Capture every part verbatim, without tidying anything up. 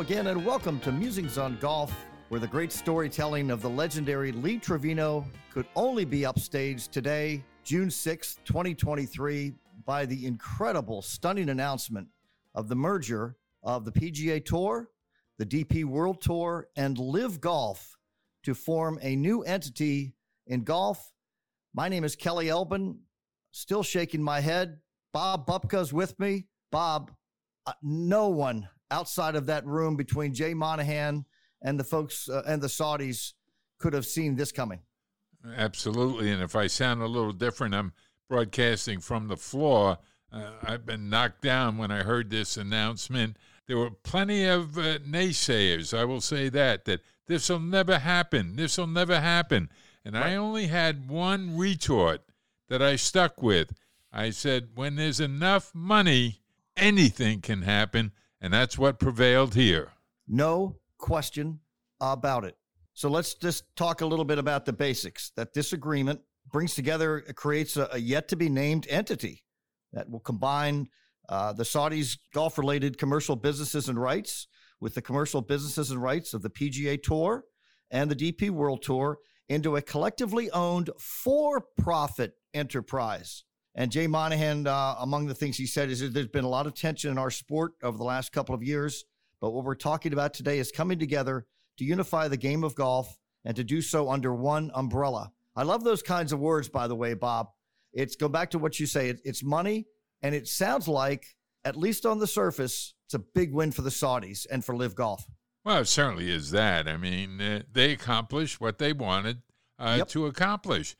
again, and welcome to Musings on Golf, where the great storytelling of the legendary Lee Trevino could only be upstaged today, June sixth, twenty twenty-three, by the incredible, stunning announcement of the merger of the P G A Tour, the D P World Tour, and Live Golf to form a new entity in golf. My name is Kelly Elbin, still shaking my head. Bob Bupka's with me. Bob, uh, no one outside of that room between Jay Monahan and the folks uh, and the Saudis could have seen this coming. Absolutely. And if I sound a little different, I'm broadcasting from the floor. Uh, I've been knocked down when I heard this announcement. There were plenty of uh, naysayers, I will say that, that this will never happen. This will never happen. And right. I only had one retort that I stuck with. I said, when there's enough money, anything can happen. And that's what prevailed here. No question about it. So let's just talk a little bit about the basics. That this agreement brings together, it creates a, a yet-to-be-named entity that will combine uh, the Saudis' golf-related commercial businesses and rights with the commercial businesses and rights of the P G A Tour and the D P World Tour into a collectively owned for-profit enterprise. And Jay Monahan, uh, among the things he said is that there's been a lot of tension in our sport over the last couple of years. But what we're talking about today is coming together to unify the game of golf and to do so under one umbrella. I love those kinds of words, by the way, Bob. It's go back to what you say. It, it's money. And it sounds like, at least on the surface, it's a big win for the Saudis and for Live Golf. Well, it certainly is that. I mean, uh, they accomplished what they wanted uh, yep. to accomplish.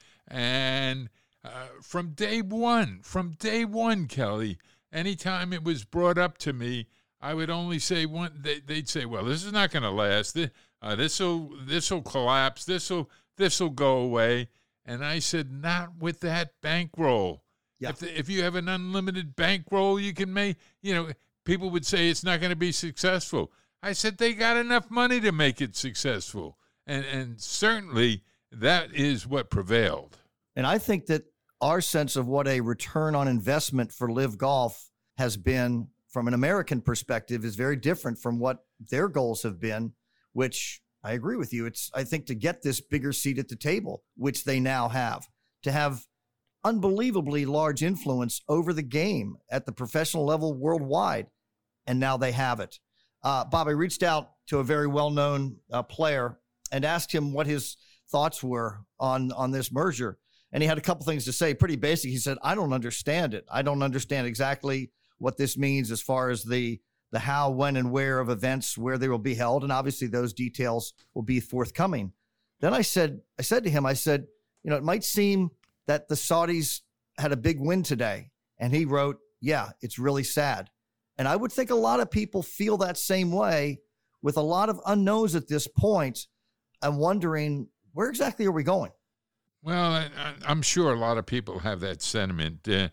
And Uh, from day one, from day one, Kelly, anytime it was brought up to me, I would only say one. They, they'd say, "Well, this is not going to last. This, uh, this will, this will collapse. This will, this will go away." And I said, "Not with that bankroll. Yeah. If the, if you have an unlimited bankroll, you can make. You know, people would say it's not going to be successful." I said, "They got enough money to make it successful," and and certainly that is what prevailed. And I think that our sense of what a return on investment for Live Golf has been from an American perspective is very different from what their goals have been, which I agree with you. It's, I think, to get this bigger seat at the table, which they now have, to have unbelievably large influence over the game at the professional level worldwide. And now they have it. Uh, Bob, I reached out to a very well-known uh, player and asked him what his thoughts were on, on this merger. And he had a couple things to say, pretty basic. He said, I don't understand it. I don't understand exactly what this means as far as the the how, when, and where of events, where they will be held. And obviously those details will be forthcoming. Then I said, I said to him, I said, you know, it might seem that the Saudis had a big win today. And he wrote, yeah, it's really sad. And I would think a lot of people feel that same way with a lot of unknowns at this point. I'm wondering, where exactly are we going? Well, I, I'm sure a lot of people have that sentiment. Uh,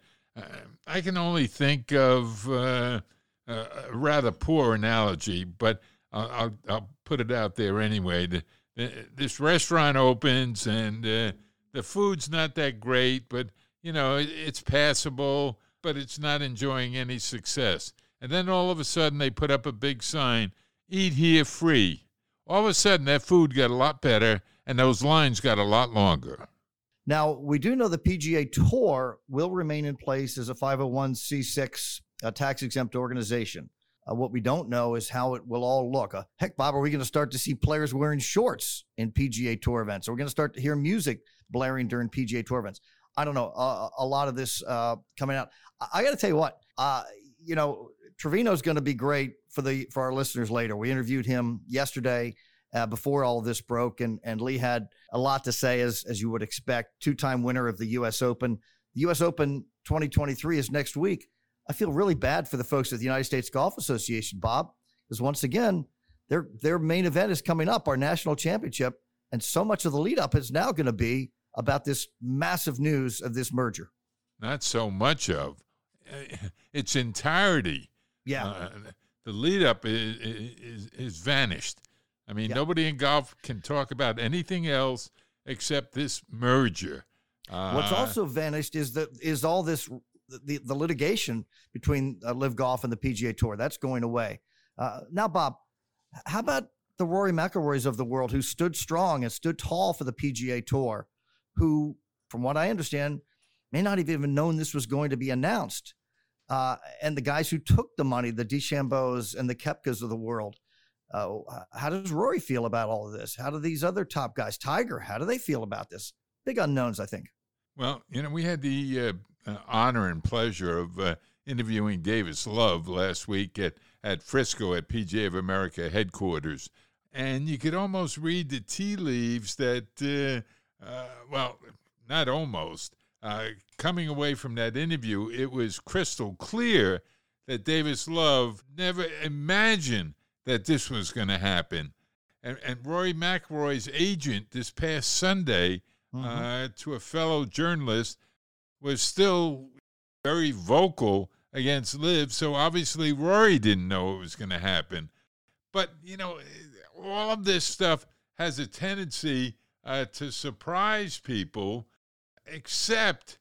I can only think of uh, a rather poor analogy, but I'll, I'll, I'll put it out there anyway. The, the, this restaurant opens, and uh, the food's not that great, but, you know, it, it's passable, but it's not enjoying any success. And then all of a sudden they put up a big sign, eat here free. All of a sudden that food got a lot better, and those lines got a lot longer. Now, we do know the P G A Tour will remain in place as a five oh one c six uh, tax-exempt organization. Uh, what we don't know is how it will all look. Uh, heck, Bob, are we going to start to see players wearing shorts in P G A Tour events? Are we going to start to hear music blaring during P G A Tour events? I don't know. Uh, a lot of this uh, coming out. I, I got to tell you what, uh, you know, Trevino's going to be great for the for our listeners later. We interviewed him yesterday. Uh, before all of this broke, and, and Lee had a lot to say, as as you would expect. Two-time winner of the U S Open. The U S Open twenty twenty-three is next week. I feel really bad for the folks at the United States Golf Association, Bob, because once again, their their main event is coming up, our national championship, and so much of the lead-up is now going to be about this massive news of this merger. Not so much of. Its entirety. Yeah. Uh, the lead-up is, is, is vanished. I mean, yeah. Nobody in golf can talk about anything else except this merger. Uh, What's also vanished is that is all this the, the litigation between uh, Live Golf and the P G A Tour. That's going away. Uh, now, Bob, How about the Rory McIlroys of the world who stood strong and stood tall for the P G A Tour, who, from what I understand, may not have even known this was going to be announced. Uh, and the guys who took the money, the DeChambeaus and the Koepkas of the world. Uh, how does Rory feel about all of this? How do these other top guys, Tiger, how do they feel about this? Big unknowns, I think. Well, you know, we had the uh, uh, honor and pleasure of uh, interviewing Davis Love last week at, at Frisco at P G A of America headquarters. And you could almost read the tea leaves that, uh, uh, well, not almost. Uh, coming away from that interview, it was crystal clear that Davis Love never imagined that this was going to happen. And, and Rory McIlroy's agent this past Sunday, mm-hmm. uh, to a fellow journalist, was still very vocal against Liv. So obviously Rory didn't know it was going to happen. But, you know, all of this stuff has a tendency uh, to surprise people, except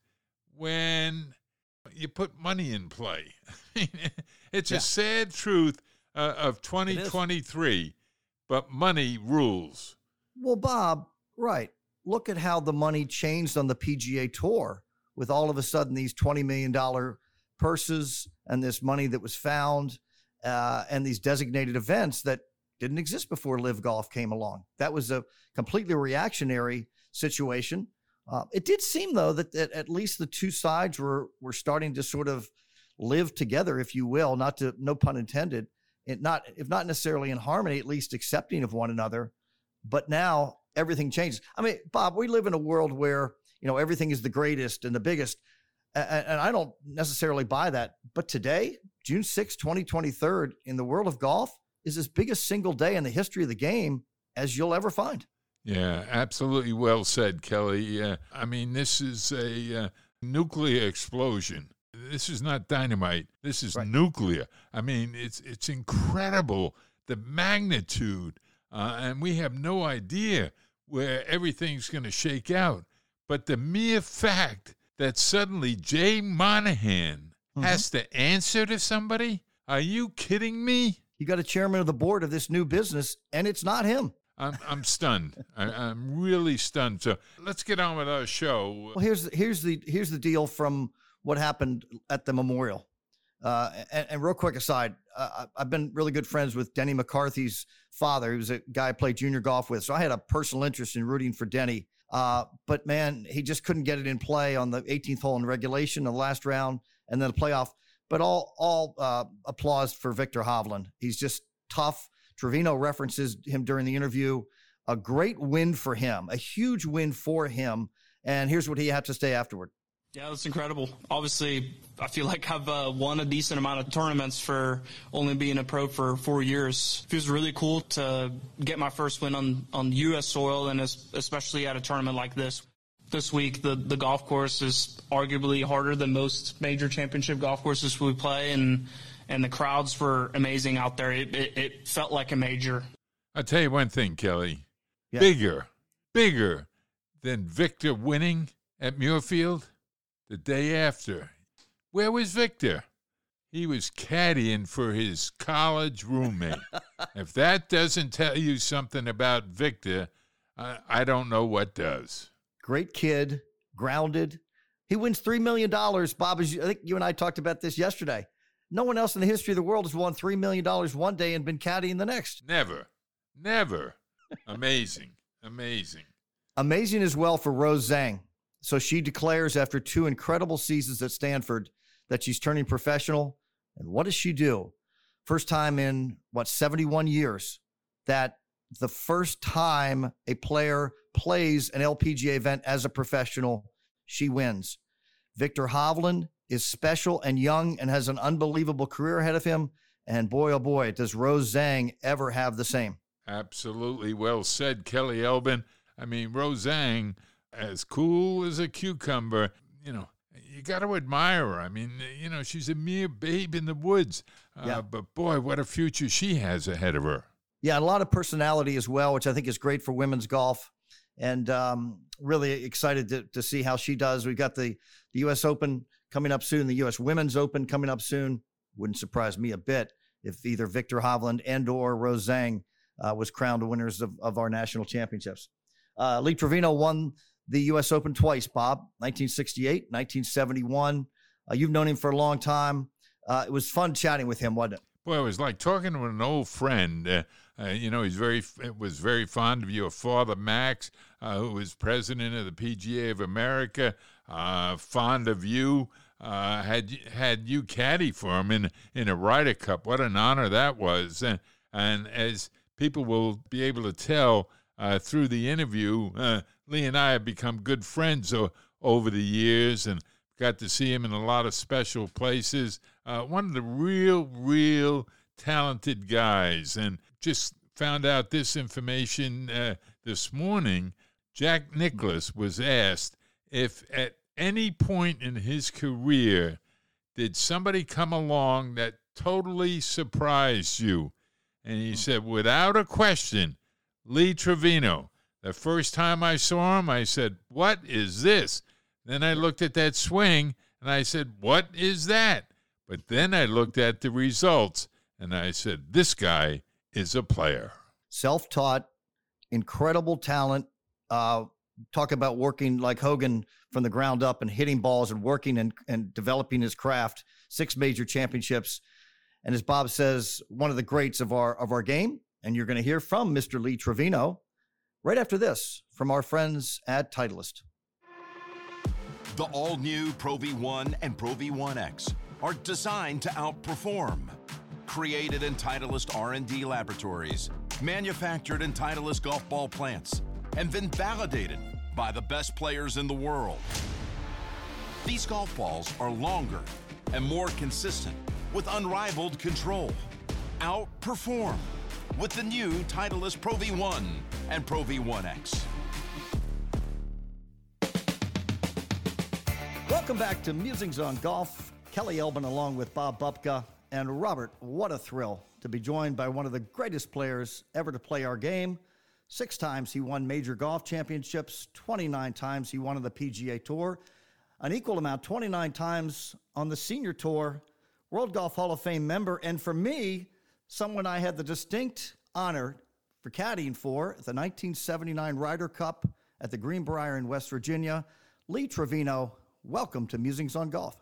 when you put money in play. It's yeah. a sad truth uh, of twenty twenty-three, but money rules. Well, Bob, right. Look at how the money changed on the P G A Tour with all of a sudden these twenty million dollars purses and this money that was found uh, and these designated events that didn't exist before Live Golf came along. That was a completely reactionary situation. Uh, it did seem, though, that, that at least the two sides were were starting to sort of live together, if you will, not to, no pun intended, it not if not necessarily in harmony, at least accepting of one another. But now everything changes. I mean, Bob, we live in a world where, you know, everything is the greatest and the biggest, and, and I don't necessarily buy that. But today, June sixth, twenty twenty-three, in the world of golf, is as big a single day in the history of the game as you'll ever find. Yeah, absolutely well said, Kelly. Uh, I mean, this is a uh, nuclear explosion. This is not dynamite. This is right. nuclear. I mean, it's it's incredible, the magnitude, uh, and we have no idea where everything's going to shake out. But the mere fact that suddenly Jay Monahan mm-hmm. has to answer to somebody, are you kidding me? You got a chairman of the board of this new business, and it's not him. I'm I'm stunned. I, I'm really stunned. So let's get on with our show. Well, here's here's the here's the deal from what happened at the Memorial. Uh, and, and real quick aside, uh, I've been really good friends with Denny McCarthy's father. He was a guy I played junior golf with, so I had a personal interest in rooting for Denny. Uh, but man, he just couldn't get it in play on the eighteenth hole in regulation, the last round, and then the playoff. But all all uh, applause for Viktor Hovland. He's just tough. Trevino references him during the interview. A great win for him, a huge win for him. And here's what he had to say afterward. Yeah, that's incredible. Obviously, I feel like I've uh, won a decent amount of tournaments for only being a pro for four years. It feels really cool to get my first win on, on U S soil, and especially at a tournament like this. This week, the, the golf course is arguably harder than most major championship golf courses we play, and and the crowds were amazing out there. It, it, it felt like a major. I'll tell you one thing, Kelly. Yeah. Bigger, bigger than Viktor winning at Muirfield the day after. Where was Viktor? He was caddying for his college roommate. If that doesn't tell you something about Viktor, I, I don't know what does. Great kid, grounded. He wins three million dollars. Bob, as you, I think you and I talked about this yesterday. No one else in the history of the world has won three million dollars one day and been caddying the next. Never. Never. Amazing. Amazing. Amazing as well for Rose Zhang. So she declares after two incredible seasons at Stanford that she's turning professional. And what does she do? First time in, what, seventy-one years that the first time a player plays an L P G A event as a professional, she wins. Viktor Hovland is special and young and has an unbelievable career ahead of him. And boy, oh boy, does Rose Zhang ever have the same. Absolutely well said, Kelly Elbin. I mean, Rose Zhang, as cool as a cucumber, you know, you got to admire her. I mean, you know, she's a mere babe in the woods. Uh, yeah. But boy, what a future she has ahead of her. Yeah, and a lot of personality as well, which I think is great for women's golf. And um, really excited to, to see how she does. We've got the, the U S Open coming up soon, the U S Women's Open coming up soon. Wouldn't surprise me a bit if either Victor Hovland and or Rose Zhang uh, was crowned winners of, of our national championships. Uh, Lee Trevino won the U S Open twice, Bob, nineteen sixty-eight, nineteen seventy-one. Uh, you've known him for a long time. Uh, it was fun chatting with him, wasn't it? Well, it was like talking to an old friend. Uh, uh, you know, he's very was very fond of your father, Max, uh, who was president of the P G A of America, uh, fond of you. Uh, had had you caddy for him in in a Ryder Cup. What an honor that was. And, and as people will be able to tell uh, through the interview, uh, Lee and I have become good friends o- over the years and got to see him in a lot of special places. Uh, one of the real, real talented guys. And just found out this information uh, this morning. Jack Nicklaus was asked if at any point in his career did somebody come along that totally surprised you. And he said, without a question, Lee Trevino. The first time I saw him, I said, what is this? Then I looked at that swing, and I said, what is that? But then I looked at the results, and I said, this guy is a player. Self-taught, incredible talent. Uh, talk about working like Hogan from the ground up and hitting balls and working and, and developing his craft. Six major championships. And as Bob says, one of the greats of our of our game. And you're going to hear from Mister Lee Trevino right after this from our friends at Titleist. The all-new Pro V one and Pro V one X are designed to outperform. Created in Titleist R and D laboratories, manufactured in Titleist golf ball plants, and then validated by the best players in the world. These golf balls are longer and more consistent with unrivaled control. Outperform with the new Titleist Pro V one and Pro V one X. Welcome back to Musings on Golf. Kelly Elbin along with Bob Bupka. And Robert, what a thrill to be joined by one of the greatest players ever to play our game. Six times he won major golf championships. twenty-nine times he won on the P G A Tour. An equal amount, twenty-nine times on the Senior Tour. World Golf Hall of Fame member. And for me, someone I had the distinct honor for caddying for at the nineteen seventy-nine Ryder Cup at the Greenbrier in West Virginia. Lee Trevino, welcome to Musings on Golf.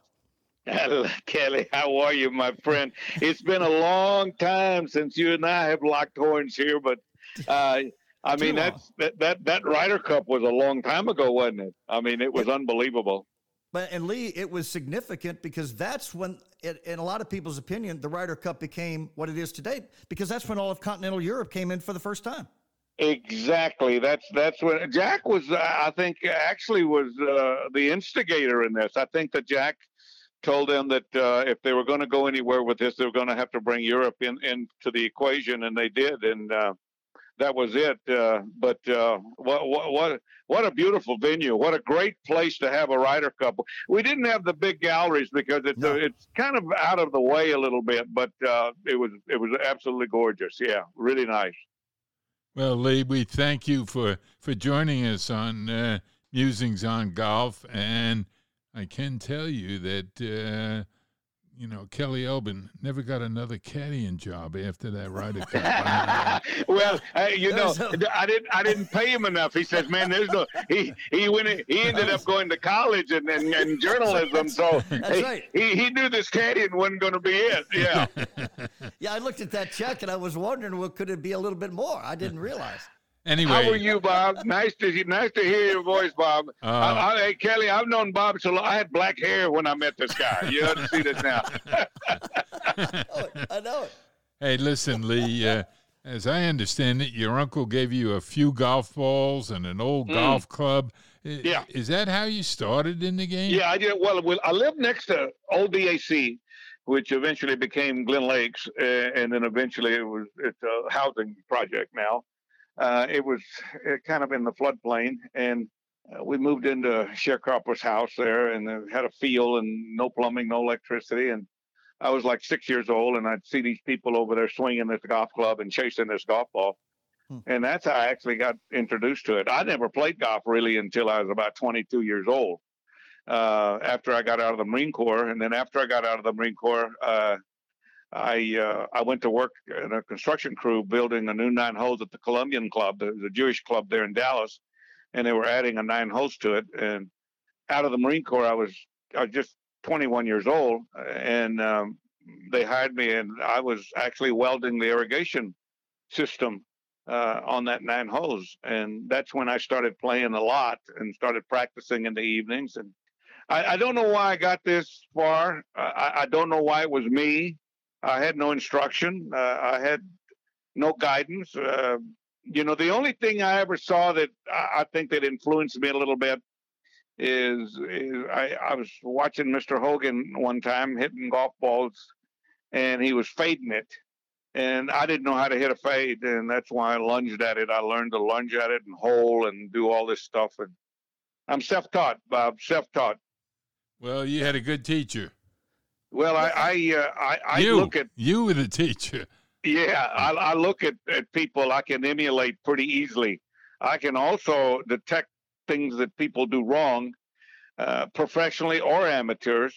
Kelly, how are you, my friend? It's been a long time since you and I have locked horns here, but uh, I mean that's that, that that Ryder Cup was a long time ago, wasn't it? I mean, it was it, unbelievable. But and Lee, it was significant because that's when, it, in a lot of people's opinion, the Ryder Cup became what it is today. Because that's when all of continental Europe came in for the first time. Exactly. That's that's when Jack was. Uh, I think actually was uh, the instigator in this. I think that Jack told them that uh, if they were going to go anywhere with this, they were going to have to bring Europe in into the equation, and they did, and uh, that was it. Uh, but uh, what what what what a beautiful venue! What a great place to have a Ryder Cup. We didn't have the big galleries because it's no. uh, it's kind of out of the way a little bit, but uh, it was it was absolutely gorgeous. Yeah, really nice. Well, Lee, we thank you for for joining us on uh, Musings on Golf, and I can tell you that, uh, you know, Kelly Elbin never got another caddying job after that Ryder Cup. Well, uh, you know, I didn't I didn't pay him enough. He says, man, there's no, he he went in, he ended up going to college and, and, and journalism. So That's he, right. he, he knew this caddying wasn't going to be it. Yeah. Yeah, I looked at that check and I was wondering, well, could it be a little bit more? I didn't realize. Anyway, how are you, Bob? Nice to nice to hear your voice, Bob. Uh, I, I, hey, Kelly, I've known Bob so long. I had black hair when I met this guy. You ought to see this now. I know it. I know it. Hey, listen, Lee. Uh, as I understand it, your uncle gave you a few golf balls and an old mm. golf club. Yeah. Is that how you started in the game? Yeah, I did. Well, I lived next to Old D A C, which eventually became Glen Lakes, uh, and then eventually it was it's a housing project now. Uh, it was uh, kind of in the floodplain, and uh, we moved into Sharecropper's house there, and uh, had a field and no plumbing, no electricity. And I was like six years old, and I'd see these people over there swinging this golf club and chasing this golf ball. Hmm. And that's how I actually got introduced to it. I never played golf really until I was about twenty-two years old. Uh, after I got out of the Marine Corps, and then after I got out of the Marine Corps, uh, I uh, I went to work in a construction crew building a new nine holes at the Columbian Club, the, the Jewish club there in Dallas, and they were adding a nine holes to it. And out of the Marine Corps, I was I was just twenty-one years old, and um, they hired me, and I was actually welding the irrigation system uh, on that nine holes, and that's when I started playing a lot and started practicing in the evenings. And I, I don't know why I got this far. I, I don't know why it was me. I had no instruction. Uh, I had no guidance. Uh, you know, the only thing I ever saw that I, I think that influenced me a little bit is, is I, I was watching Mister Hogan one time hitting golf balls, and he was fading it. And I didn't know how to hit a fade, and that's why I lunged at it. I learned to lunge at it and hole and do all this stuff. And I'm self-taught, Bob, self-taught. Well, you had a good teacher. Well, I I uh, I, I you, look at you were the teacher. Yeah, I, I look at, at people I can emulate pretty easily. I can also detect things that people do wrong, uh, professionally or amateurs.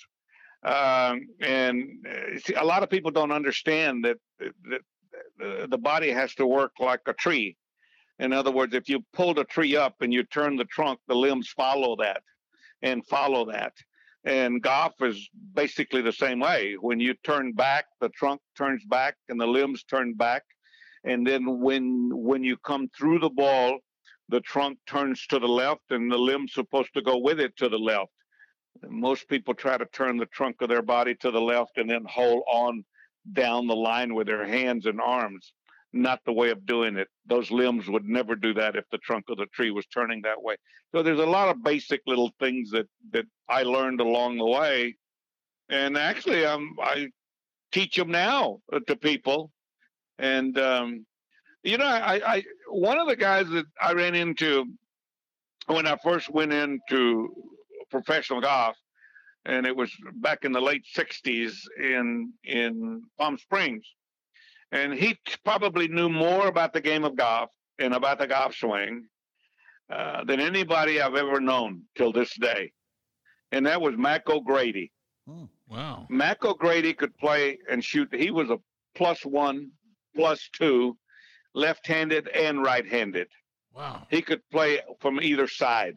Um, and uh, see, a lot of people don't understand that, that uh, the body has to work like a tree. In other words, if you pulled a tree up and you turn the trunk, the limbs follow that and follow that. And golf is basically the same way. When you turn back, the trunk turns back and the limbs turn back. And then when when you come through the ball, the trunk turns to the left and the limb's supposed to go with it to the left. And most people try to turn the trunk of their body to the left and then hold on down the line with their hands and arms. Not the way of doing it. Those limbs would never do that if the trunk of the tree was turning that way. So there's a lot of basic little things that, that I learned along the way. And actually, um, I teach them now to people. And, um, you know, I, I one of the guys that I ran into when I first went into professional golf, and it was back in the late sixties in in Palm Springs. And he probably knew more about the game of golf and about the golf swing uh, than anybody I've ever known till this day. And that was Mac O'Grady. Oh, wow. Mac O'Grady could play and shoot. He was a plus one, plus two, left-handed and right-handed. Wow. He could play from either side.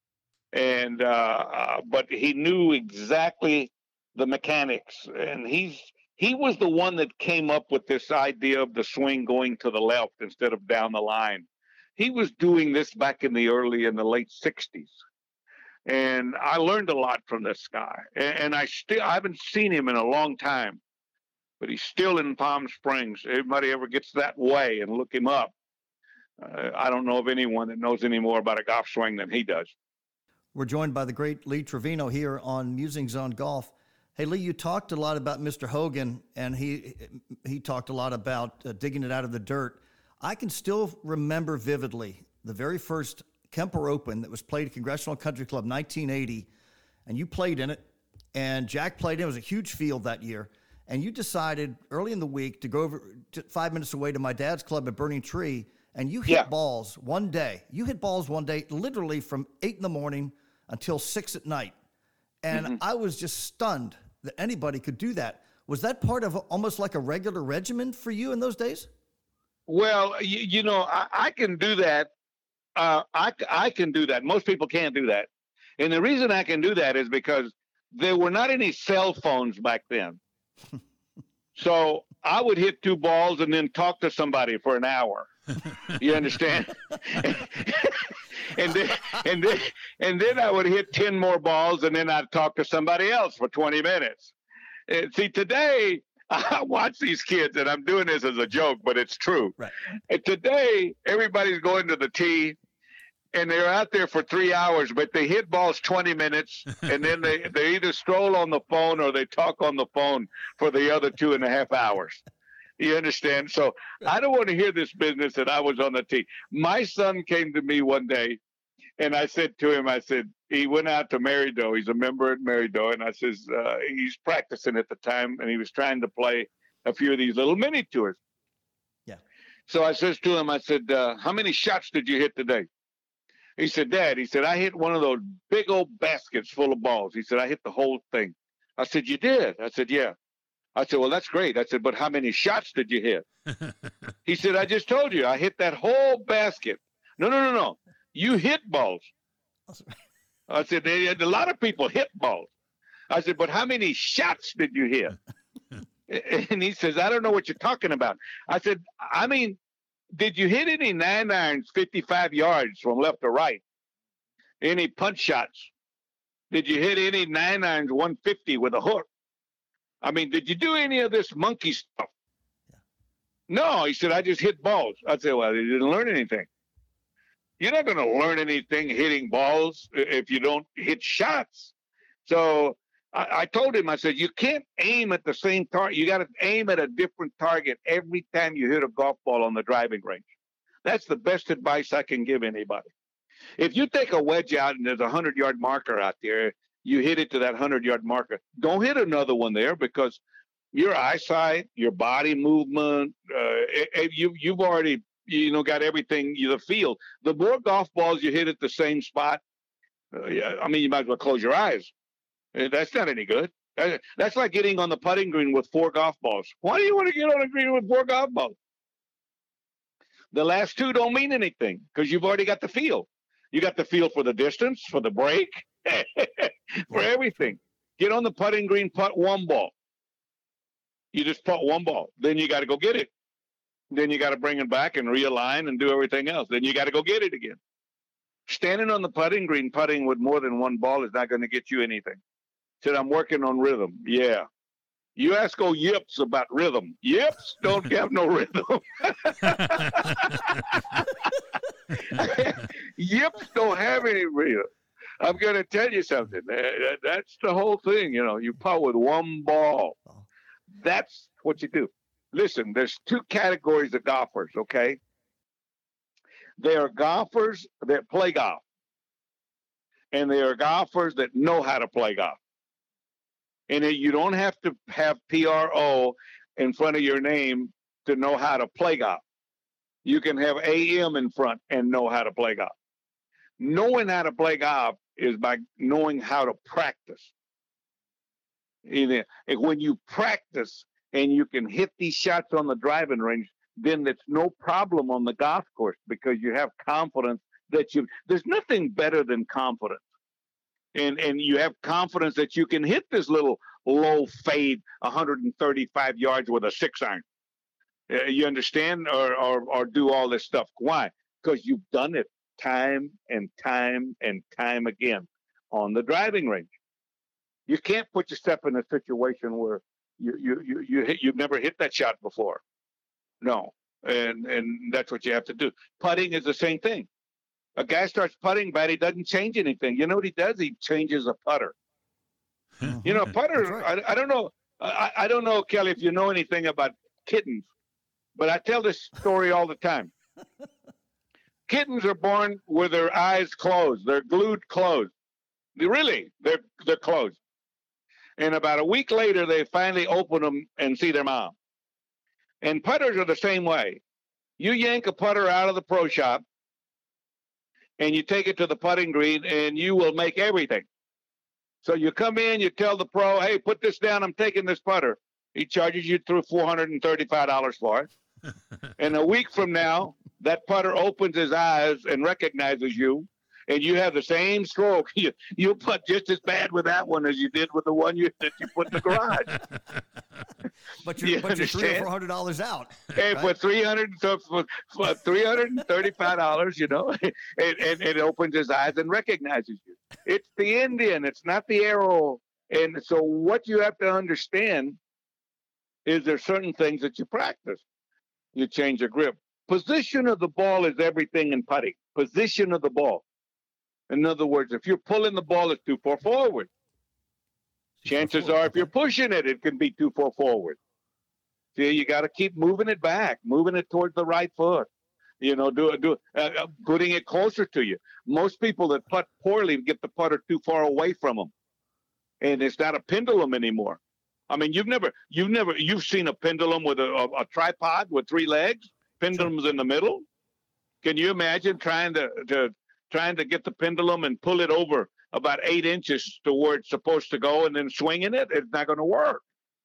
And uh, uh, but he knew exactly the mechanics. And he's He was the one that came up with this idea of the swing going to the left instead of down the line. He was doing this back in the early in the late sixties. And I learned a lot from this guy. And, and I still I haven't seen him in a long time, but he's still in Palm Springs. Everybody ever gets that way and look him up. Uh, I don't know of anyone that knows any more about a golf swing than he does. We're joined by the great Lee Trevino here on Musings on Golf. Hey, Lee, you talked a lot about Mister Hogan, and he he talked a lot about uh, digging it out of the dirt. I can still remember vividly the very first Kemper Open that was played at Congressional Country Club, nineteen eighty, and you played in it, and Jack played in it. It was a huge field that year, and you decided early in the week to go over to five minutes away to my dad's club at Burning Tree, and you hit Yeah. balls one day. You hit balls one day, literally from eight in the morning until six at night. And Mm-hmm. I was just stunned that anybody could do that. Was that part of almost like a regular regimen for you in those days? Well, you, you know, I, I can do that. Uh, I, I can do that. Most people can't do that. And the reason I can do that is because there were not any cell phones back then. So I would hit two balls and then talk to somebody for an hour. You understand? and then and then and then I would hit ten more balls, and then I'd talk to somebody else for twenty minutes. And see, today I watch these kids, and I'm doing this as a joke, but it's true. Right. And today everybody's going to the tee, and they're out there for three hours, but they hit balls twenty minutes, and then they, they either stroll on the phone or they talk on the phone for the other two and a half hours. You understand? So I don't want to hear this business that I was on the tee. My son came to me one day, and I said to him, I said, he went out to Marydoe. He's a member at Marydoe, and I says, uh, he's practicing at the time, and he was trying to play a few of these little mini tours. Yeah. So I says to him, I said, uh, how many shots did you hit today? He said, Dad, he said, I hit one of those big old baskets full of balls. He said, I hit the whole thing. I said, you did? I said, yeah. I said, well, that's great. I said, but how many shots did you hit? He said, I just told you, I hit that whole basket. No, no, no, no. You hit balls. I said, a lot of people hit balls. I said, but how many shots did you hit? And he says, I don't know what you're talking about. I said, I mean, did you hit any nine irons fifty-five yards from left to right? Any punch shots? Did you hit any nine irons one fifty with a hook? I mean, did you do any of this monkey stuff? Yeah. No, he said, I just hit balls. I said, well, you didn't learn anything. You're not going to learn anything hitting balls if you don't hit shots. So I, I told him, I said, you can't aim at the same target. You got to aim at a different target every time you hit a golf ball on the driving range. That's the best advice I can give anybody. If you take a wedge out and there's a hundred-yard marker out there, you hit it to that hundred-yard marker. Don't hit another one there because your eyesight, your body movement, uh, you, you've already, you know, got everything, the feel. The more golf balls you hit at the same spot, uh, yeah, I mean, you might as well close your eyes. That's not any good. That's like getting on the putting green with four golf balls. Why do you want to get on a green with four golf balls? The last two don't mean anything because you've already got the feel. You got the feel for the distance, for the break, for everything. Get on the putting green, putt one ball. You just putt one ball. Then you got to go get it. Then you got to bring it back and realign and do everything else. Then you got to go get it again. Standing on the putting green, putting with more than one ball is not going to get you anything. Said, I'm working on rhythm. Yeah. You ask old Yips about rhythm. Yips don't have no rhythm. Yips don't have any rhythm. I'm going to tell you something. That's the whole thing. You know, you putt with one ball. That's what you do. Listen, there's two categories of golfers, okay? There are golfers that play golf, and there are golfers that know how to play golf. And you don't have to have P R O in front of your name to know how to play golf. You can have A M in front and know how to play golf. Knowing how to play golf is by knowing how to practice. When you practice and you can hit these shots on the driving range, then it's no problem on the golf course because you have confidence that you, there's nothing better than confidence. And and you have confidence that you can hit this little low fade one thirty-five yards with a six iron. Uh, you understand? Or, or or do all this stuff. Why? Because you've done it time and time and time again on the driving range. You can't put yourself in a situation where you you you, you hit, you've never hit that shot before. No. And and that's what you have to do. Putting is the same thing. A guy starts putting, but he doesn't change anything. You know what he does? He changes a putter. You know, putter. Right. I, I don't know. I, I don't know, Kelly, if you know anything about kittens, but I tell this story all the time. Kittens are born with their eyes closed. They're glued closed. They really, they're they're closed. And about a week later, they finally open them and see their mom. And putters are the same way. You yank a putter out of the pro shop, and you take it to the putting green, and you will make everything. So you come in, you tell the pro, hey, put this down, I'm taking this putter. He charges you through four hundred thirty-five dollars for it. And a week from now, that putter opens his eyes and recognizes you, and you have the same stroke. You, you'll putt just as bad with that one as you did with the one you, that you put in the garage. But you're, you but you're three or four hundred dollars out. And right? for three hundred, so for, for three hundred and thirty-five dollars, you know, and, and it opens his eyes and recognizes you. It's the Indian. It's not the arrow. And so, what you have to understand is there's certain things that you practice. You change your grip. Position of the ball is everything in putting. Position of the ball. In other words, if you're pulling the ball, it's too far forward. Chances are, if you're pushing it, it can be too far forward. See, you got to keep moving it back, moving it towards the right foot. You know, do do uh, putting it closer to you. Most people that putt poorly get the putter too far away from them, and it's not a pendulum anymore. I mean, you've never, you've never, you've seen a pendulum with a, a, a tripod with three legs, pendulums in the middle. Can you imagine trying to to trying to get the pendulum and pull it over about eight inches to where it's supposed to go and then swinging it? It's not going to work.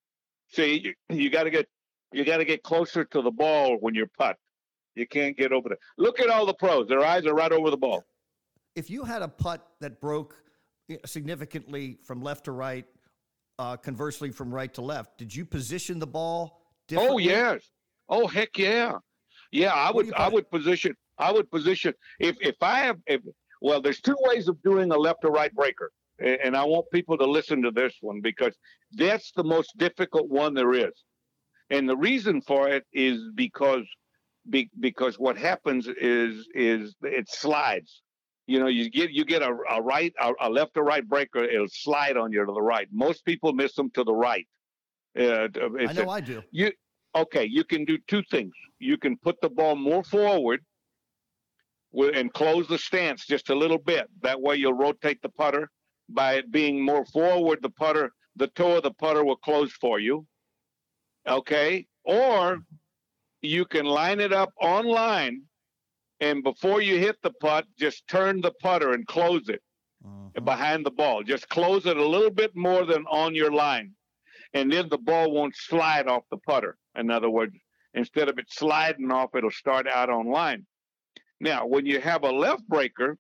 See, you, you got to get you got to get closer to the ball when you putt. You can't get over there. Look at all the pros; their eyes are right over the ball. If you had a putt that broke significantly from left to right, uh, conversely from right to left, did you position the ball differently? Oh yes. Oh heck yeah, yeah. I would I would position I would position if if I have if well, there's two ways of doing a left or right breaker, and I want people to listen to this one because that's the most difficult one there is, and the reason for it is because be, because what happens is is it slides. You know, you get you get a, a right a, a left or right breaker, it'll slide on you to the right. Most people miss them to the right. Uh, I know a, I do. You okay? You can do two things. You can put the ball more forward with, and close the stance just a little bit. That way, you'll rotate the putter. By it being more forward, the putter, the toe of the putter will close for you. Okay, or you can line it up on line. And before you hit the putt, just turn the putter and close it uh-huh. behind the ball. Just close it a little bit more than on your line. And then the ball won't slide off the putter. In other words, instead of it sliding off, it'll start out on line. Now, when you have a left breaker,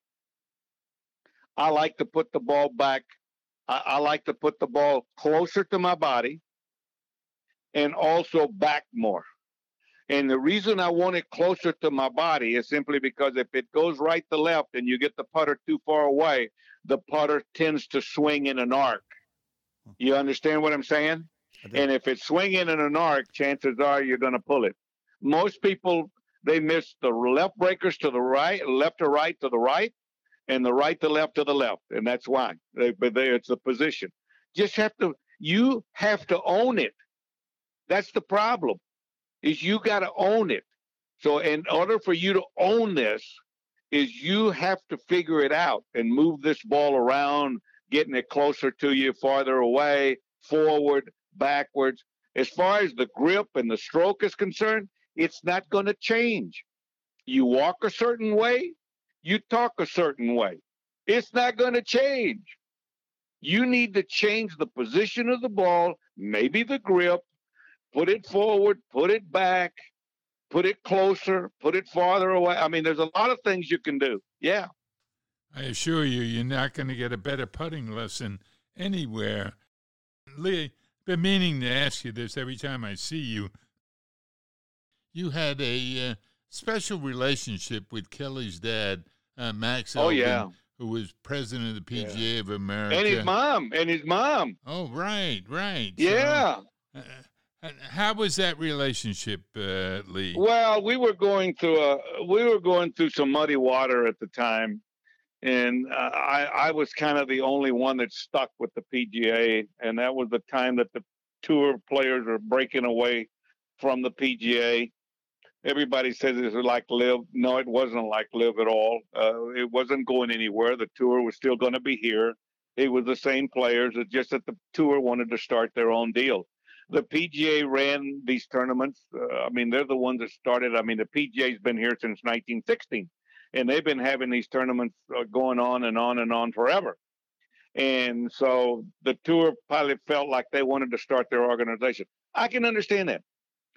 I like to put the ball back. I, I like to put the ball closer to my body and also back more. And the reason I want it closer to my body is simply because if it goes right to left and you get the putter too far away, the putter tends to swing in an arc. You understand what I'm saying? And if it's swinging in an arc, chances are you're going to pull it. Most people, they miss the left breakers to the right, left to right to the right, and the right to left to the left. And that's why. They, but they, it's the position. Just have to, you have to own it. That's the problem. Is you got to own it. So in order for you to own this, is you have to figure it out and move this ball around, getting it closer to you, farther away, forward, backwards. As far as the grip and the stroke is concerned, it's not going to change. You walk a certain way, you talk a certain way. It's not going to change. You need to change the position of the ball, maybe the grip, put it forward, put it back, put it closer, put it farther away. I mean, there's a lot of things you can do. Yeah. I assure you, you're not going to get a better putting lesson anywhere. Lee, I've been meaning to ask you this every time I see you. You had a uh, special relationship with Kelly's dad, uh, Max Elvin, oh, yeah. who was president of the P G A yeah. of America. And his mom, and his mom. Oh, right, right. Yeah. So, uh, how was that relationship, uh, Lee? Well, we were going through a we were going through some muddy water at the time, and uh, I I was kind of the only one that stuck with the P G A, and that was the time that the tour players were breaking away from the P G A. Everybody says it was like Live. No, it wasn't like Live at all. Uh, it wasn't going anywhere. The tour was still going to be here. It was the same players. It's just that the tour wanted to start their own deal. The P G A ran these tournaments. Uh, I mean, they're the ones that started. I mean, the P G A's been here since nineteen sixteen, and they've been having these tournaments uh, going on and on and on forever. And so the tour probably felt like they wanted to start their organization. I can understand that.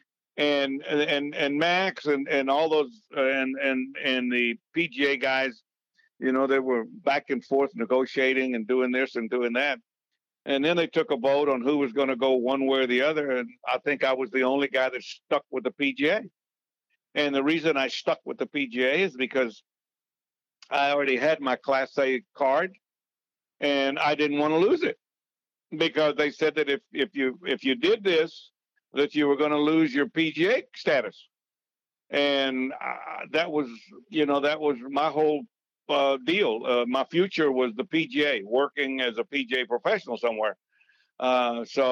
And and and Max and, and all those uh, and and and the P G A guys, you know, they were back and forth negotiating and doing this and doing that. And then they took a vote on who was going to go one way or the other. And I think I was the only guy that stuck with the P G A. And the reason I stuck with the P G A is because I already had my Class A card and I didn't want to lose it, because they said that if, if you if you did this, that you were going to lose your P G A status. And uh, that was, you know, that was my whole Uh, deal. Uh, my future was the P G A, working as a P G A professional somewhere. Uh, so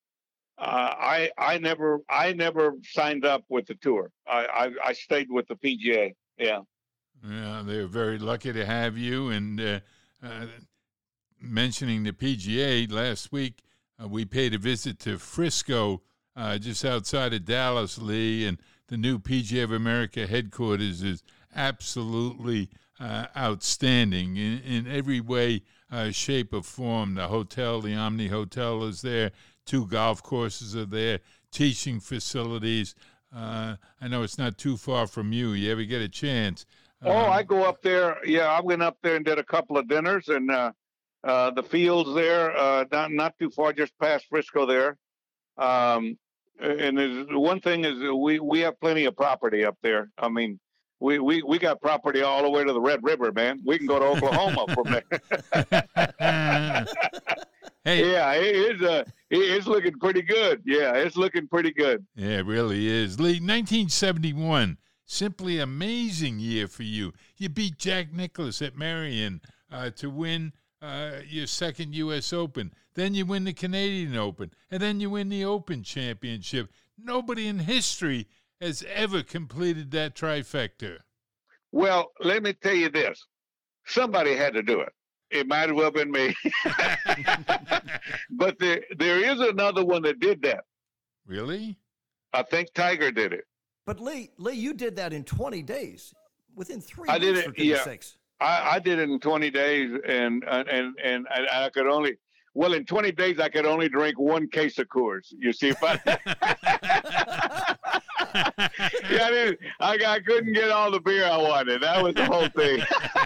uh, I I never I never signed up with the tour. I, I, I stayed with the P G A. Yeah. Yeah, they're very lucky to have you. And uh, uh, mentioning the P G A, last week uh, we paid a visit to Frisco, uh, just outside of Dallas, Lee, and the new P G A of America headquarters is absolutely Uh, outstanding in, in every way, uh, shape, or form. The hotel, the Omni Hotel is there. two golf courses are there, teaching facilities. Uh, I know it's not too far from you. You ever get a chance? Oh, um, I go up there. Yeah, I went up there and did a couple of dinners, and uh, uh, the fields there, uh, not not too far, just past Frisco there. Um, and there's, one thing is we we have plenty of property up there. I mean, we we we got property all the way to the Red River, man. We can go to Oklahoma from there. Hey. Yeah, it's uh, it's looking pretty good. Yeah, it's looking pretty good. Yeah, it really is. Lee, nineteen seventy-one, simply amazing year for you. You beat Jack Nicklaus at Merion uh, to win uh, your second U S Open. Then you win the Canadian Open, and then you win the Open Championship. Nobody in history has ever completed that trifecta. Well, let me tell you this. Somebody had to do it. It might have well been me. But there, there is another one that did that. Really? I think Tiger did it. But Lee, Lee, you did that in twenty days, within three I did weeks, it, for goodness sakes. I, I did it in twenty days, and and and I could only, well, in twenty days, I could only drink one case of Coors. You see, if I, yeah, I, didn't, I, I couldn't get all the beer I wanted. That was the whole thing.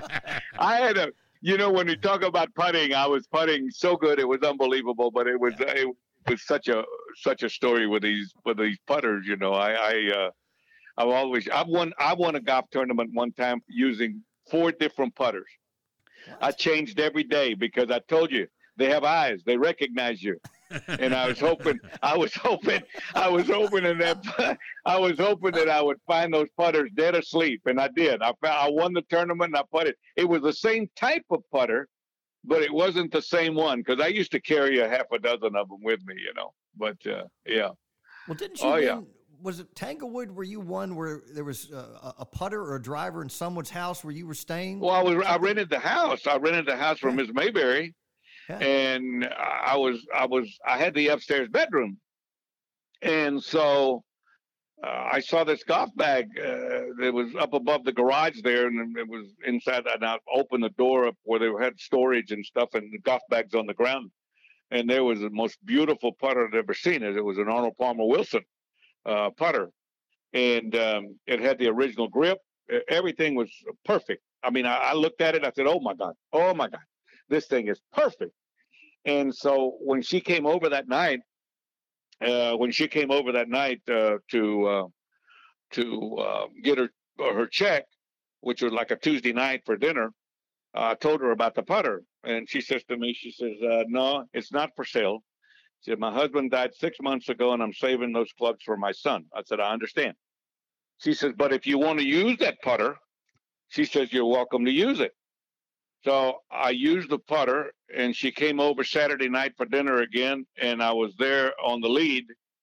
I had a, you know, when we talk about putting, I was putting so good, it was unbelievable. But it was it was such a such a story with these with these putters. You know, I I uh, I've always I've won I won a golf tournament one time using four different putters. What? I changed every day because I told you they have eyes, they recognize you. And I was hoping, I was hoping, I was hoping in that, I was hoping that I would find those putters dead asleep, and I did. I found, I won the tournament, and I putted. It was the same type of putter, but it wasn't the same one because I used to carry a half a dozen of them with me, you know. But uh, yeah. Well, didn't you? Oh win, yeah. Was it Tanglewood where you won, where there was a, a putter or a driver in someone's house where you were staying? Well, I was. I rented the house. I rented the house from Miss Mayberry. Yeah. And I was, I was, I had the upstairs bedroom, and so uh, I saw this golf bag uh, that was up above the garage there, and it was inside. And I opened the door up where they had storage and stuff, and the golf bags on the ground, and there was the most beautiful putter I'd ever seen. It was an Arnold Palmer Wilson uh, putter, and um, it had the original grip. Everything was perfect. I mean, I, I looked at it. I said, "Oh my God! Oh my God! This thing is perfect." And so when she came over that night, uh, when she came over that night uh, to uh, to uh, get her her check, which was like a Tuesday night for dinner, uh, I told her about the putter, and she says to me, she says, uh, "No, it's not for sale." She said, "My husband died six months ago, and I'm saving those clubs for my son." I said, "I understand." She says, "But if you want to use that putter," she says, "you're welcome to use it." So I used the putter, and she came over Saturday night for dinner again, and I was there on the lead.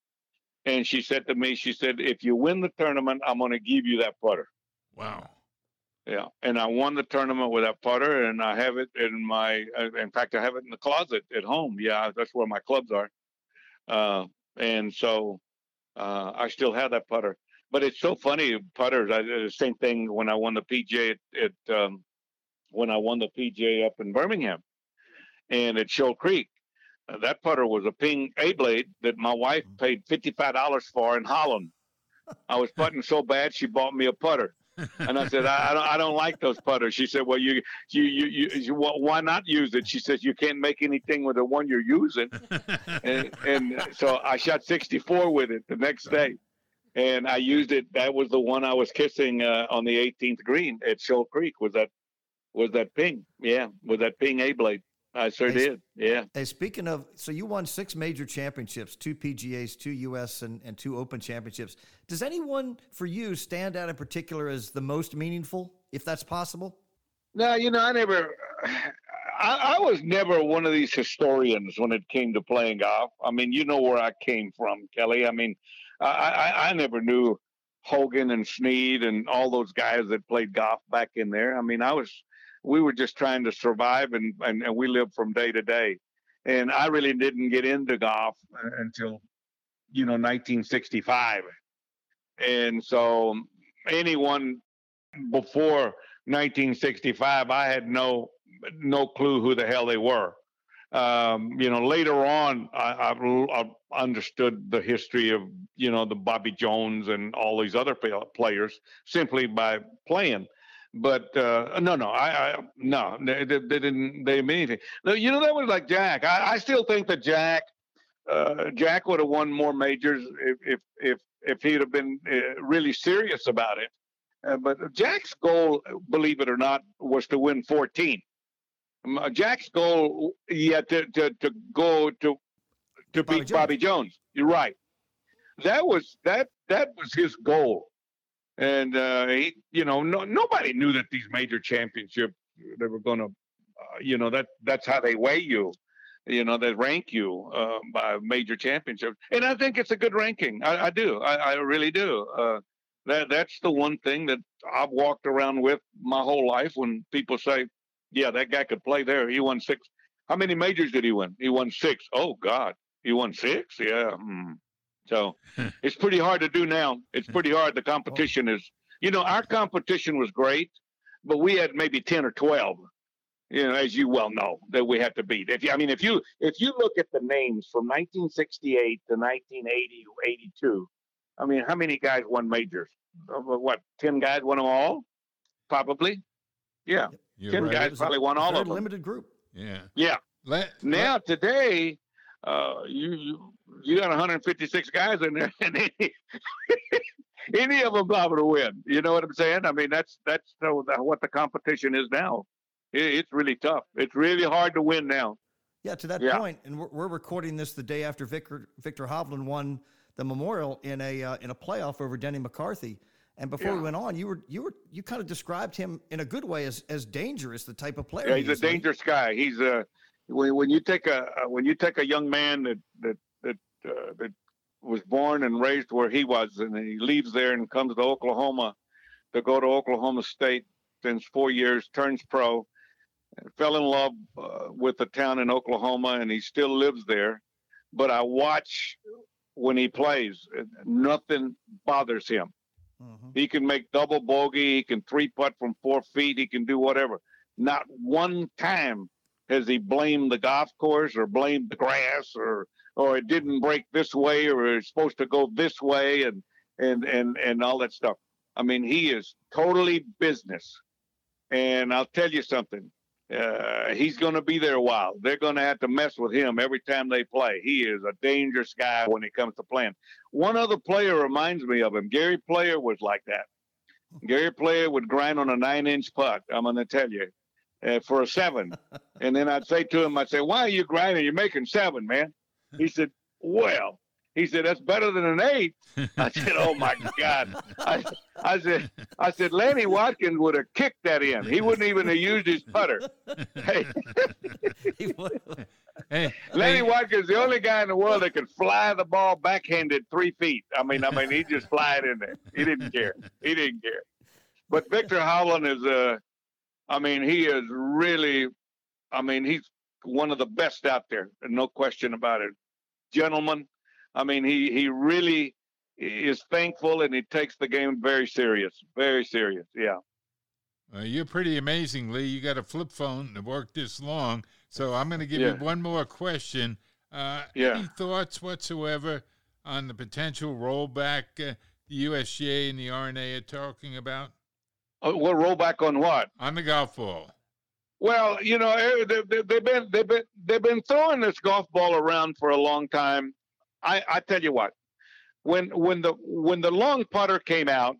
And she said to me, she said, "If you win the tournament, I'm going to give you that putter." Wow. Yeah. And I won the tournament with that putter, and I have it in my, in fact, I have it in the closet at home. Yeah, that's where my clubs are. Uh, and so uh, I still have that putter. But it's so funny, putters. I did the same thing when I won the P G A at, at um, when I won the P G A up in Birmingham and at Shoal Creek. Uh, that putter was a Ping A-blade that my wife paid fifty-five dollars for in Holland. I was putting so bad, she bought me a putter. And I said, I, I, don't, I don't like those putters. She said, "Well, you, you, you, you, you, why not use it?" She says, "You can't make anything with the one you're using." and, and so I shot sixty-four with it the next day. And I used it. That was the one I was kissing uh, on the eighteenth green at Shoal Creek, was that Was that Ping? Yeah, was that Ping A-blade? I sure hey, did. Yeah. Hey, speaking of, so you won six major championships, two P G As, two U S, and, and two Open championships. Does anyone for you stand out in particular as the most meaningful, if that's possible? No, you know, I never, I, I was never one of these historians when it came to playing golf. I mean, you know where I came from, Kelly. I mean, I, I, I never knew Hogan and Snead and all those guys that played golf back in there. I mean, I was, we were just trying to survive, and, and, and we lived from day to day. And I really didn't get into golf until, you know, nineteen sixty-five. And so anyone before nineteen sixty-five, I had no, no clue who the hell they were. Um, you know, later on, I, I, I understood the history of, you know, the Bobby Jones and all these other players simply by playing. But uh, no, no, I, I no, they, they, they didn't. They mean anything. No, you know, that was like Jack. I, I still think that Jack, uh, Jack would have won more majors if if if, if he'd have been uh, really serious about it. Uh, but Jack's goal, believe it or not, was to win fourteen. Um, Jack's goal, yeah, to to, to go to to Bobby beat Jones. Bobby Jones. You're right. That was that that was his goal. And uh, he, you know, no, nobody knew that these major championships, they were going to, uh, you know, that that's how they weigh you, you know, they rank you uh, by major championships. And I think it's a good ranking. I, I do. I, I really do. Uh, that that's the one thing that I've walked around with my whole life. When people say, "Yeah, that guy could play there. He won six." How many majors did he win? He won six. Oh God, he won six. Yeah. Hmm. So it's pretty hard to do now. It's pretty hard. The competition is, you know, our competition was great, but we had maybe ten or twelve, you know, as you well know, that we had to beat. If you, I mean, if you if you look at the names from nineteen sixty-eight to nineteen eighty, eighty-two, I mean, how many guys won majors? What, ten guys won them all? Probably. Yeah. You're ten right. guys probably won all Very of them. limited group. Yeah. Yeah. Let, Now, let, today, uh, you, you you got one hundred fifty-six guys in there, and any, any of them liable to win. You know what I'm saying? I mean, that's that's the, the, what the competition is now. It, it's really tough. It's really hard to win now. Yeah, to that Yeah. point, and we're, we're recording this the day after Victor Victor Hovland won the Memorial in a uh, in a playoff over Denny McCarthy. And before Yeah. we went on, you were you were you kind of described him in a good way as as dangerous, the type of player. Yeah, he he's a is, right? dangerous guy. He's a when, when you take a when you take a young man that that that uh, that was born and raised where he was, and he leaves there and comes to Oklahoma to go to Oklahoma State, spends four years, turns pro, fell in love uh, with the town in Oklahoma, and he still lives there. But I watch when he plays, nothing bothers him. Mhm. He can make double bogey. He can three putt from four feet. He can do whatever. Not one time has he blamed the golf course or blamed the grass or or it didn't break this way or it's supposed to go this way and and and and all that stuff. I mean, he is totally business. And I'll tell you something. Uh, he's going to be there a while. They're going to have to mess with him every time they play. He is a dangerous guy when it comes to playing. One other player reminds me of him. Gary Player was like that. Gary Player would grind on a nine-inch putt, I'm going to tell you, uh, for a seven. And then I'd say to him, I'd say, why are you grinding? You're making seven, man. He said, well, he said, that's better than an eight. I said, oh, my God. I, I said, I said, Lanny Watkins would have kicked that in. He wouldn't even have used his putter. Hey, He would- hey, Lanny hey, Watkins, the only guy in the world that could fly the ball backhanded three feet. I mean, I mean, he just fly it in there. He didn't care. He didn't care. But Victor Hovland is, uh, I mean, he is really, I mean, he's one of the best out there, no question about it. Gentleman. I mean, he, he really is thankful and he takes the game very serious, very serious. Yeah. uh, you're pretty amazing, Lee. You got a flip phone that worked this long. So I'm going to give Yeah. you one more question. Uh, Yeah. Any thoughts whatsoever on the potential rollback uh, the U S G A and the R N A are talking about Uh, We'll roll back on what? on the golf ball? Well, you know, eh, they, they, they've been they've been they've been throwing this golf ball around for a long time. I, I tell you what, when when the when the long putter came out,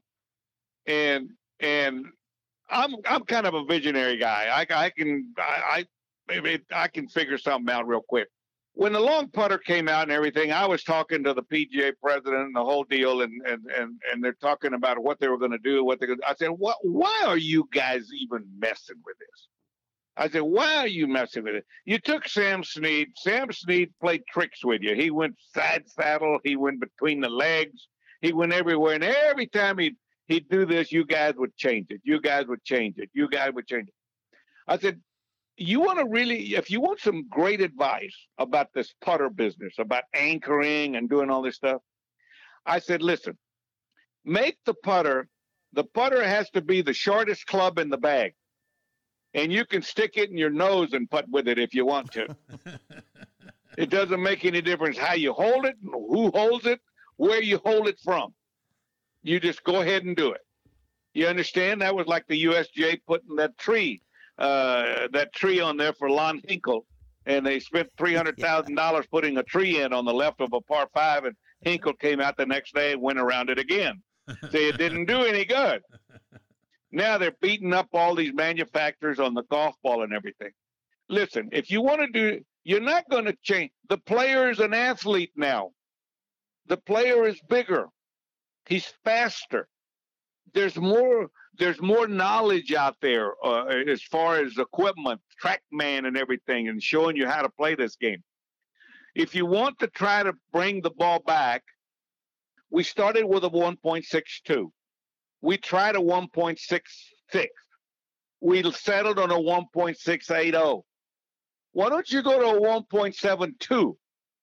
and and I'm I'm kind of a visionary guy. I I can I I maybe I can figure something out real quick. When the long putter came out and everything, I was talking to the P G A president and the whole deal, and and and, and they're talking about what they were going to do, what they. I said, what? Why are you guys even messing with this? I said, why are you messing with it? You took Sam Snead. Sam Snead played tricks with you. He went side saddle. He went between the legs. He went everywhere. And every time he'd, he'd do this, you guys would change it. You guys would change it. You guys would change it. I said, you want to really, if you want some great advice about this putter business, about anchoring and doing all this stuff, I said, listen, make the putter, the putter has to be the shortest club in the bag. and you can stick it in your nose and putt with it if you want to. It doesn't make any difference how you hold it, who holds it, where you hold it from. You just go ahead and do it. You understand? That was like the U S G A putting that tree, uh, that tree on there for Lon Hinkle, and they spent three hundred thousand dollars putting a tree in on the left of a par five, and Hinkle came out the next day and went around it again. So it didn't do any good. Now they're beating up all these manufacturers on the golf ball and everything. Listen, if you want to do, you're not going to change. The player is an athlete now. The player is bigger. He's faster. There's more. There's more knowledge out there uh, as far as equipment, TrackMan, and everything, and showing you how to play this game. If you want to try to bring the ball back, we started with a one point six two. We tried a one point six six. We settled on a one point six eight oh. Why don't you go to a one point seven two?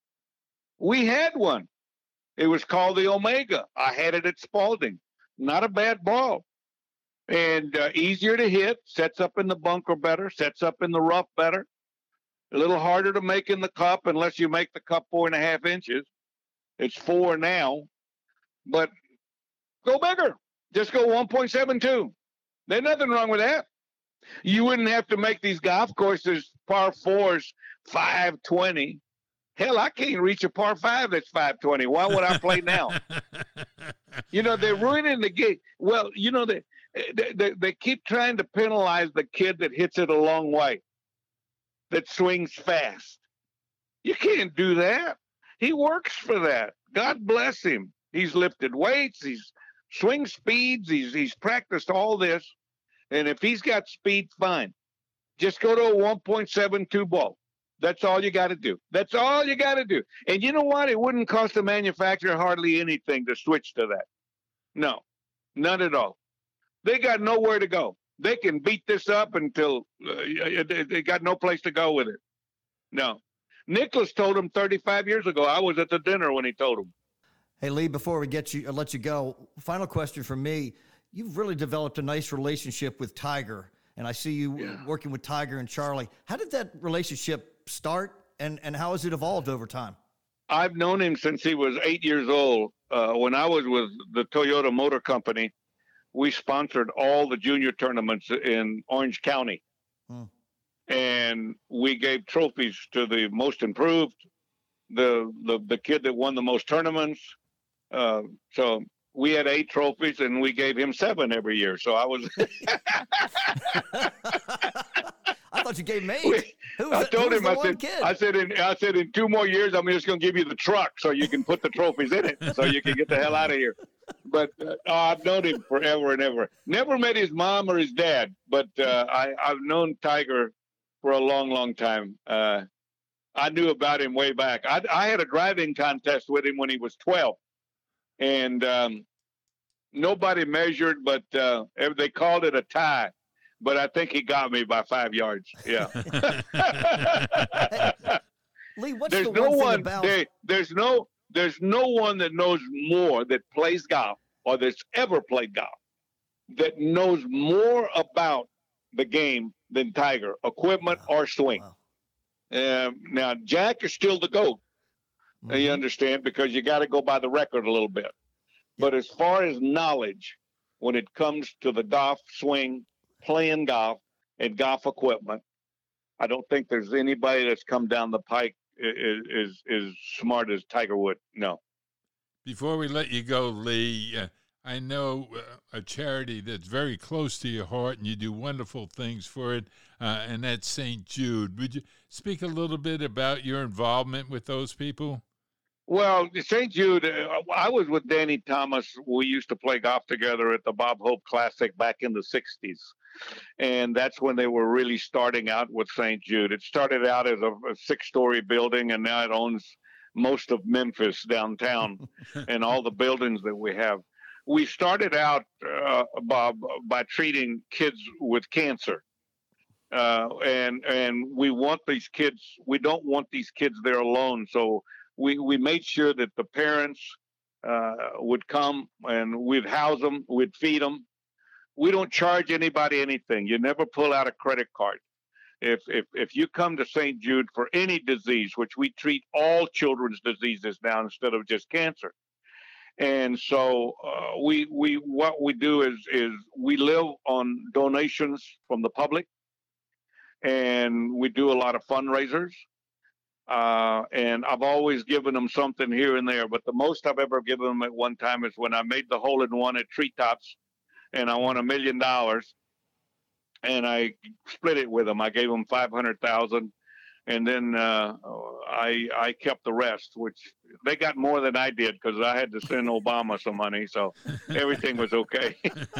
We had one. It was called the Omega. I had it at Spalding. Not a bad ball. And uh, easier to hit, sets up in the bunker better, sets up in the rough better. A little harder to make in the cup unless you make the cup four and a half inches. It's four now. But go bigger. Just go one point seven two. There's nothing wrong with that. You wouldn't have to make these golf courses par fours five twenty. Hell, I can't reach a par five that's five twenty. Why would I play now? You know, they're ruining the game. Well, you know, they, they, they keep trying to penalize the kid that hits it a long way, that swings fast. You can't do that. He works for that. God bless him. He's lifted weights. He's swing speeds. He's he's practiced all this. And if he's got speed, fine. Just go to a one point seven two ball. That's all you got to do. That's all you got to do. And you know what? It wouldn't cost the manufacturer hardly anything to switch to that. No, none at all. They got nowhere to go. They can beat this up until uh, they got no place to go with it. No. Nicklaus told him thirty-five years ago. I was at the dinner when he told him. Hey, Lee, before we get you, uh, let you go, final question from me. You've really developed a nice relationship with Tiger, and I see you yeah. working with Tiger and Charlie. How did that relationship start, and, and how has it evolved over time? I've known him since he was eight years old. Uh, when I was with the Toyota Motor Company, we sponsored all the junior tournaments in Orange County. Hmm. And we gave trophies to the most improved, the the, the kid that won the most tournaments. Uh, so we had eight trophies, and we gave him seven every year. So I was. I thought you gave him eight. Who was I told who him, was I said, kid? I said, in, I said, in two more years, I'm just going to give you the truck so you can put the trophies in it, so you can get the hell out of here. But uh, oh, I've known him forever and ever. Never met his mom or his dad, but uh, I, I've known Tiger for a long, long time. Uh, I knew about him way back. I, I had a driving contest with him when he was twelve, and um, nobody measured, but uh, they called it a tie. But I think he got me by five yards. Yeah. Lee, what's there's the no one thing one. about? There, there's no. There's no one that knows more that plays golf or that's ever played golf that knows more about the game than Tiger, equipment Wow. or swing. Wow. Um, now Jack is still the GOAT. Mm-hmm. You understand, because you got to go by the record a little bit. Yep. But as far as knowledge, when it comes to the golf swing, playing golf, and golf equipment, I don't think there's anybody that's come down the pike is is, is smart as Tiger Woods. No. Before we let you go, Lee, uh, I know uh, a charity that's very close to your heart, and you do wonderful things for it, uh, and that's Saint Jude. Would you speak a little bit about your involvement with those people? Well, Saint Jude, uh, I was with Danny Thomas. We used to play golf together at the Bob Hope Classic back in the sixties. And that's when they were really starting out with Saint Jude. It started out as a, a six-story building, and now it owns most of Memphis downtown and all the buildings that we have. We started out, uh, Bob, by treating kids with cancer. Uh, and and we want these kids, we don't want these kids there alone. So we, we made sure that the parents uh, would come, and we'd house them, we'd feed them. we don't charge anybody anything. You never pull out a credit card. If if if you come to Saint Jude for any disease, which we treat all children's diseases now instead of just cancer, and so uh, we we what we do is is we live on donations from the public, and we do a lot of fundraisers. Uh, and I've always given them something here and there, but the most I've ever given them at one time is when I made the hole in one at Treetops, and I won a million dollars, and I split it with them. I gave them five hundred thousand, and then uh, I I kept the rest, which they got more than I did because I had to send Obama some money, so everything was okay.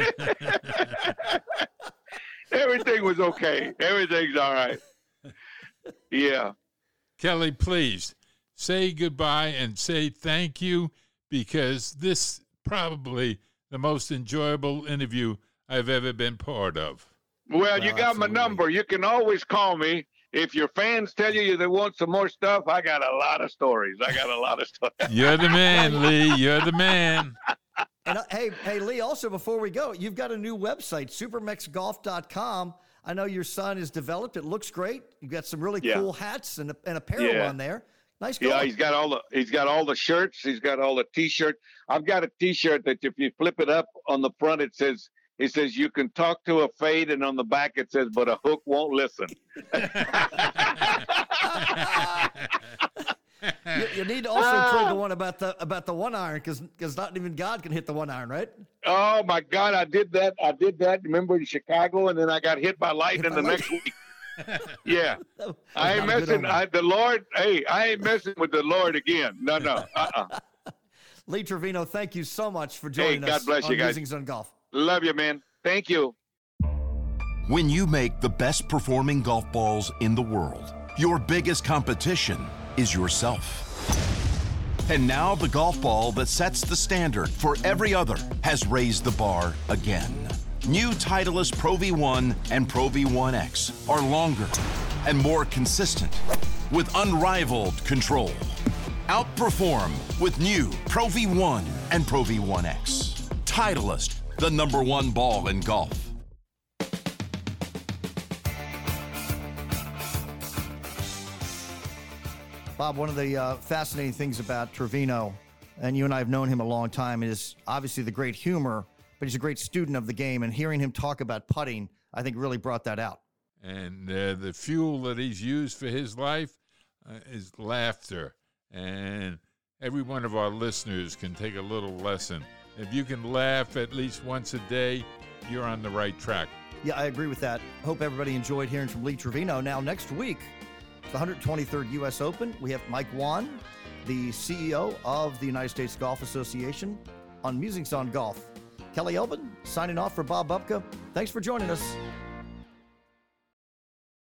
Everything was okay. Everything's all right. Yeah. Kelly, please say goodbye and say thank you, because this is probably the most enjoyable interview I've ever been part of. Well, Well, you got my absolutely. number. You can always call me. If your fans tell you they want some more stuff, I got a lot of stories. I got a lot of stuff. You're the man, Lee. You're the man. And uh, hey, hey, Lee, also before we go, you've got a new website, supermex golf dot com. I know your son has developed. It looks great. You've got some really Yeah. cool hats and, and apparel Yeah. on there. Nice golf. Yeah, he's got all the he's got all the shirts. He's got all the T-shirts. I've got a T-shirt that if you flip it up on the front, it says it says you can talk to a fade, and on the back it says, but a hook won't listen. You, you need to also include the one about the about the one iron, because because not even God can hit the one iron, right? Oh my God, I did that. I did that. Remember in Chicago, and then I got hit by lightning by the next week. Yeah, That I ain't was not a good messing. omen. I, the Lord, hey, I ain't messing with the Lord again. No, no. Uh-uh. Lee Trevino, thank you so much for joining God us bless on you guys. Musings on Golf. Love you, man. Thank you. When you make the best performing golf balls in the world, your biggest competition is yourself. And now the golf ball that sets the standard for every other has raised the bar again. New Titleist Pro V one and Pro V one X are longer and more consistent with unrivaled control. Outperform with new Pro V one and Pro V one X. Titleist, the number one ball in golf. Bob, one of the uh, fascinating things about Trevino, and you and I have known him a long time, is obviously the great humor, but he's a great student of the game, and hearing him talk about putting, I think really brought that out. And uh, the fuel that he's used for his life uh, is laughter. And every one of our listeners can take a little lesson. If you can laugh at least once a day, you're on the right track. Yeah, I agree with that. Hope everybody enjoyed hearing from Lee Trevino. Now, next week, the one hundred twenty-third U S Open, we have Mike Wan, the C E O of the United States Golf Association, on Musings on Golf. Kelly Elbin signing off for Bob Bubka. Thanks for joining us.